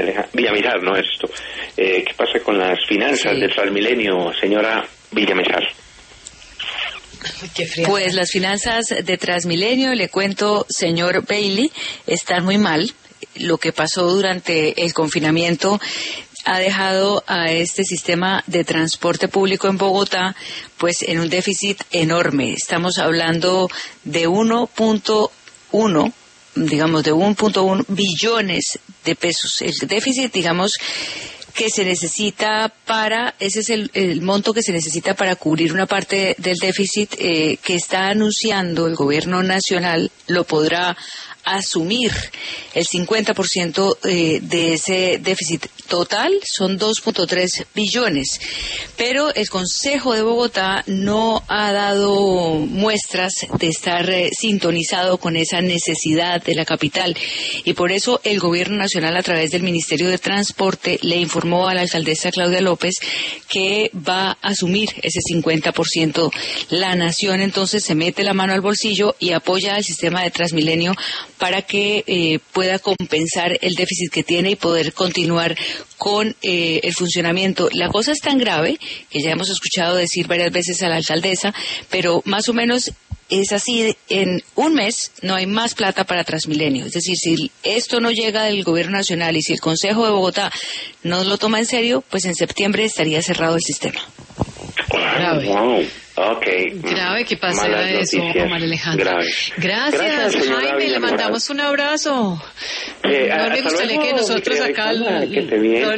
Villamizar, no es esto. ¿Qué pasa con las finanzas del Transmilenio, señora Villamizar? Pues las finanzas de Transmilenio, le cuento, señor Bailey, están muy mal. Lo que pasó durante el confinamiento ha dejado a este sistema de transporte público en Bogotá pues en un déficit enorme. Estamos hablando de 1.1, digamos, de 1.1 billones de pesos. El déficit, digamos, que se necesita ese es el monto que se necesita para cubrir una parte del déficit que está anunciando el gobierno nacional. Lo podrá asumir el 50% de ese déficit total, son 2.3 billones. Pero el Consejo de Bogotá no ha dado muestras de estar sintonizado con esa necesidad de la capital, y por eso el Gobierno Nacional, a través del Ministerio de Transporte, le informó a la alcaldesa Claudia López que va a asumir ese 50%. La Nación entonces se mete la mano al bolsillo y apoya al sistema de Transmilenio para que pueda compensar el déficit que tiene y poder continuar con el funcionamiento. La cosa es tan grave que ya hemos escuchado decir varias veces a la alcaldesa, pero más o menos es así: en un mes no hay más plata para Transmilenio. Es decir, si esto no llega del Gobierno Nacional y si el Consejo de Bogotá no lo toma en serio, pues en septiembre estaría cerrado el sistema. Grave. Wow. Okay. Grave que pasara eso, María Alejandra. Gracias, Jaime, le mandamos un abrazo. No le gustaría que nosotros acá